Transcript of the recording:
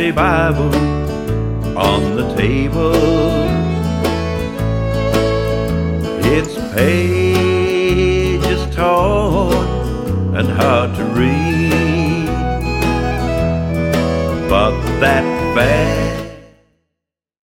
Holy Bible on the table. Its pages torn and hard to